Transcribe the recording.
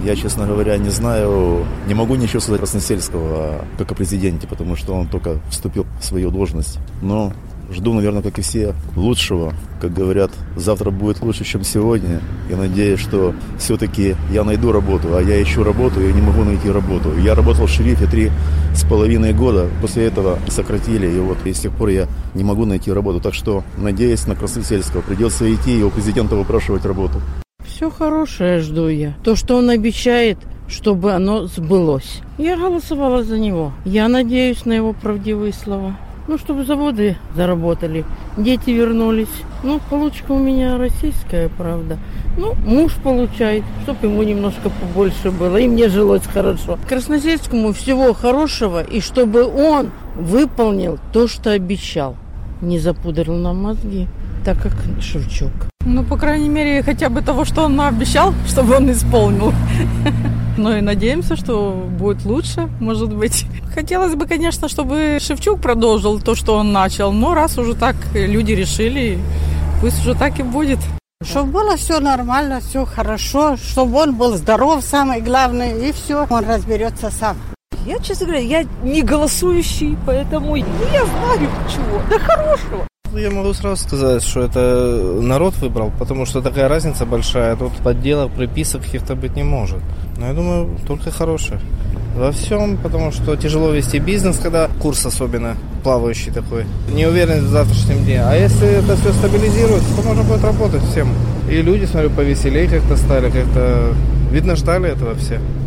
Я, честно говоря, не знаю, не могу ничего сказать о Красносельского, как о президенте, потому что он только вступил в свою должность. Но жду, наверное, как и все, лучшего. Как говорят, завтра будет лучше, чем сегодня. Я надеюсь, что все-таки я найду работу, а я ищу работу и не могу найти работу. Я работал в шерифе 3,5 года, после этого сократили, и с тех пор я не могу найти работу. Так что надеюсь на Красносельского. Придется идти и у президента выпрашивать работу. Все хорошее жду я. То, что он обещает, чтобы оно сбылось. Я голосовала за него. Я надеюсь на его правдивые слова. Чтобы заводы заработали, дети вернулись. Получка у меня российская, правда. Муж получает, чтобы ему немножко побольше было, и мне жилось хорошо. Красносельскому всего хорошего, и чтобы он выполнил то, что обещал. Не запудрил нам мозги, так как Шевчук. По крайней мере, хотя бы того, что он обещал, чтобы он исполнил. И надеемся, что будет лучше, может быть. Хотелось бы, конечно, чтобы Шевчук продолжил то, что он начал. Но раз уже так люди решили, пусть уже так и будет. Чтобы было все нормально, все хорошо, чтобы он был здоров, самое главное, и все, он разберется сам. Я, честно говоря, я не голосующий, поэтому я знаю чего. Да хорошего. Я могу сразу сказать, что это народ выбрал, потому что такая разница большая. Тут подделок, приписок каких-то быть не может. Но я думаю, только хорошее. Во всем, потому что тяжело вести бизнес, когда курс особенно плавающий такой. Не уверен в завтрашнем дне. А если это все стабилизируется, то можно будет работать всем. И люди, смотрю, повеселее как-то стали, как-то, видно, ждали этого все.